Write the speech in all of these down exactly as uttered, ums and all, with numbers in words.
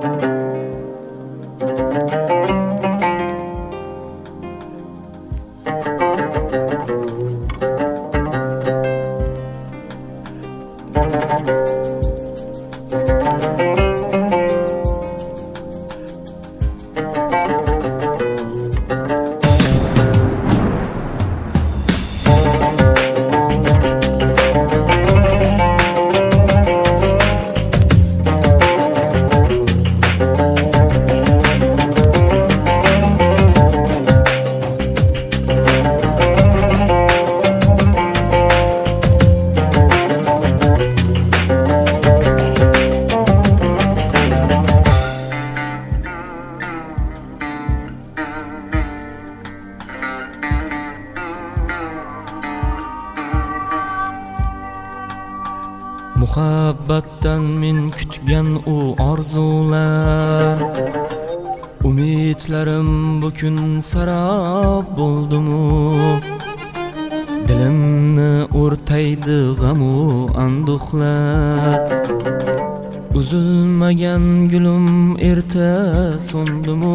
Muhabbatdan men kutgan u orzular, umidlarim bu kun sarab bo'ldimu. Dilimni o'rtaydi g'amu anduhlar, uzilmagan gulim erta so'ndimu.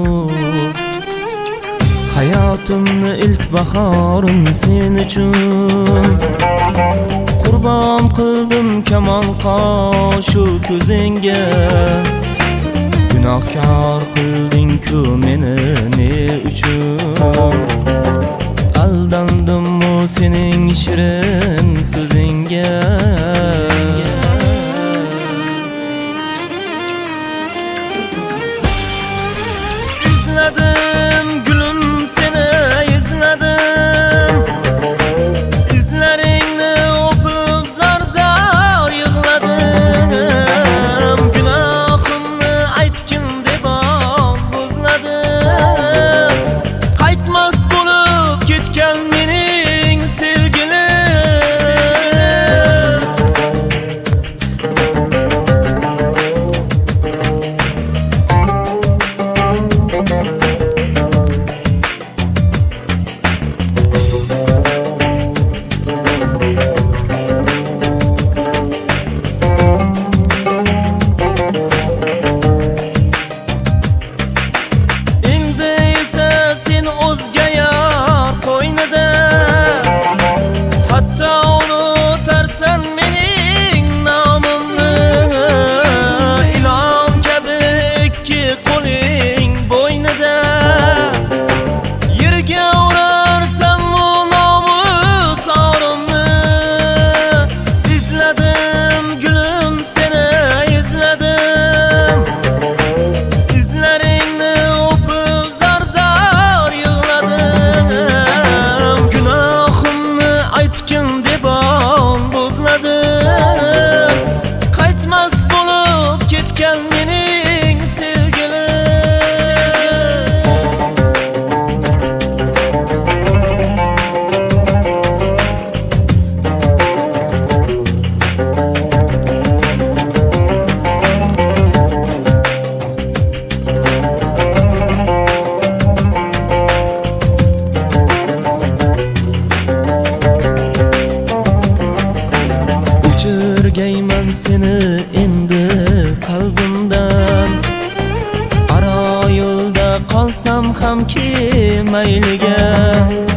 Hayotimni ilk bahorim sen uchun, qurbon qildim kamon qoshu ko'zingga. Gunohkor qilding-ku meni ne uchun? Aldandim o sening shirin so'zingga. Izladim gulim seni izladim, izlaringni o'pib zar zar yig'ladim. Gunohimni aytgin deb bo'zladim, qaytmas bo'lib ketgan mening sevgilim. Qaytmas bo'lib ketgan mening sevgilim. O'chirgayman seni endi qalbimdan, aro yo'lda qolsam ham ki mayliga.